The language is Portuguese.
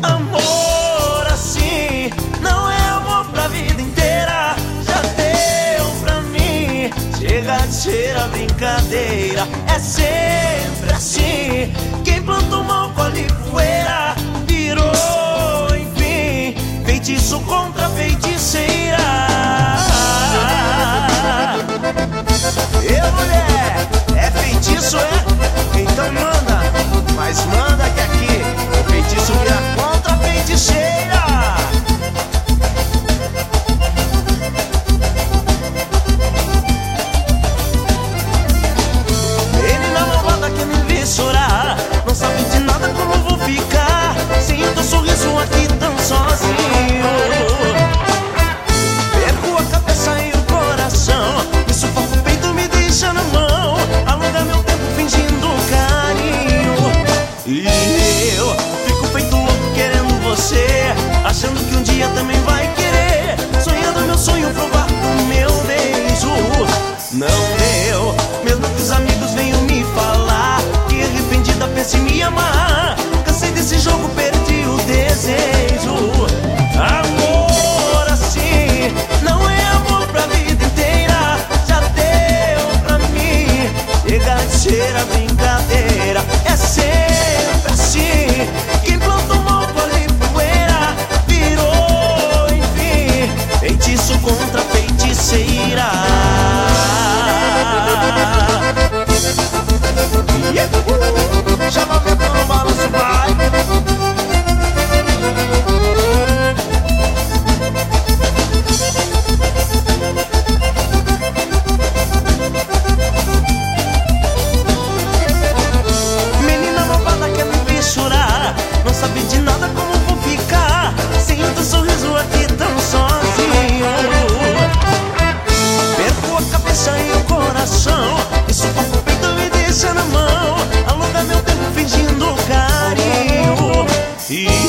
Amor assim não é amor pra vida inteira. Já deu pra mim, chega de ser a brincadeira. É sempre assim, quem plantou mal colhe poeira. Virou, enfim, feitiço contra feiticeira. Ei, mulher, é feitiço, é? Então manda, mas manda que aqui o feitiço vira contra feiticeira. Menina malvada que me vê chorar, não sabe de nada como vou ficar. Sinto um sorriso aqui tão sozinho. Perco a cabeça e o coração, me sufoco o peito, me deixa na mão. Alonga meu tempo fingindo carinho. E eu fico feito louco querendo você, achando que um dia também vai querer. Sonhando meu sonho provar do meu beijo. Não deu, mesmo que os amigos venham me falar que arrependida pensa em me amar. Cansei desse jogo, perdi o desejo. Amor assim não é amor pra vida inteira. Já deu pra mim, chega de ser a brincadeira. É sempre assim, quem plantou mal colhe poeira. Virou, enfim, feitiço contra feiticeira. Chama o vento no balanço, vai. Menina malvada quer me ver chorar, não sabe de nada como vou ficar. Sinto um sorriso aqui tão sozinho. Perco a cabeça e o coração, me sufoco o peito, me deixa na mão. Alonga meu tempo fingindo carinho.